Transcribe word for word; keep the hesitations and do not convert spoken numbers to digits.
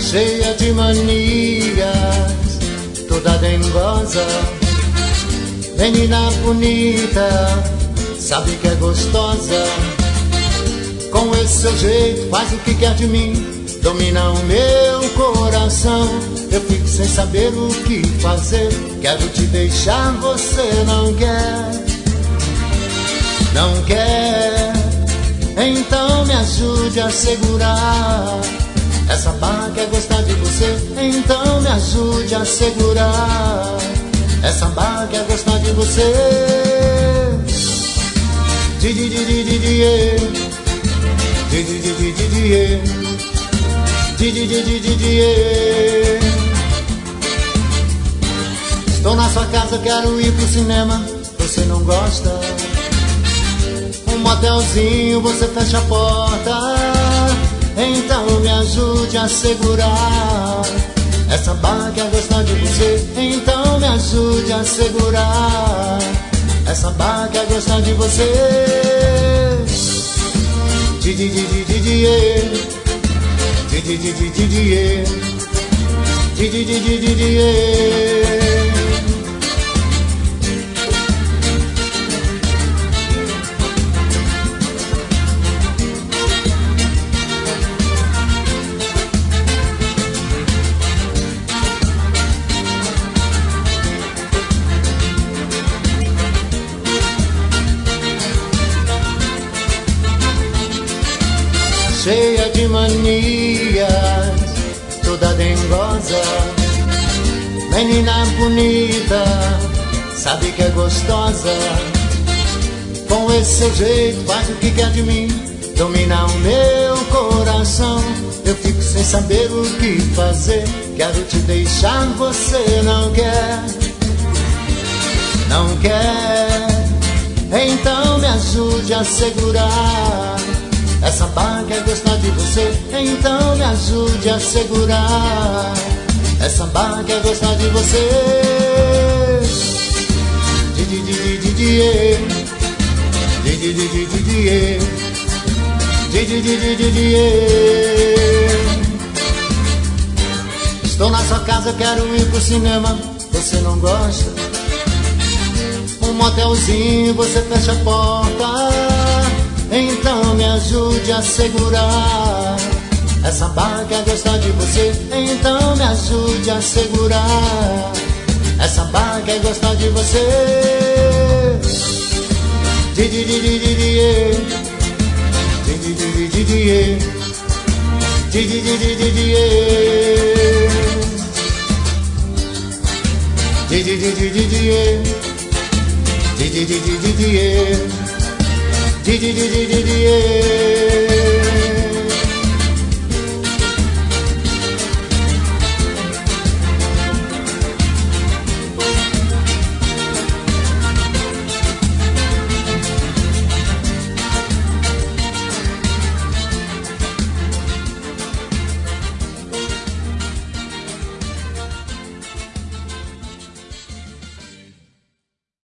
cheia de manias, toda dengosa, menina bonita, sabe que é gostosa. Com esse seu jeito faz o que quer de mim, domina o meu coração. Eu fico sem saber o que fazer, quero te deixar, você não quer. Não quer, então me ajude a segurar. Essa barra quer gostar de você, então me ajude a segurar. Essa barra quer gostar de você. Di di di di di di di di di di di di di di di di. Estou na sua casa, quero ir pro cinema, você não gosta. Um motelzinho, você fecha a porta, então me ajude a segurar. Essa barra quer gostar de você, então me ajude a segurar. Essa barra quer gostar de você. Di di di di di di di di di di di di di di di di di. Cheia de manias, toda dengosa, menina bonita, sabe que é gostosa. Com esse seu jeito faz o que quer de mim, domina o meu coração. Eu fico sem saber o que fazer, quero te deixar, você não quer. Não quer, então me ajude a segurar. Essa barra quer gostar de você, então me ajude a segurar. Essa barra quer gostar de você. Di di di di di di di di di di di di di di di di. Estou na sua casa, quero ir pro cinema, você não gosta. Um motelzinho, você fecha a porta, então me ajude a segurar. Essa barra quer gostar de você, então me ajude a segurar. Essa barra quer gostar de você. Di di di di di di di di di di di di di di di di di. Di di di di di di di di di di di di. Di di di di di di.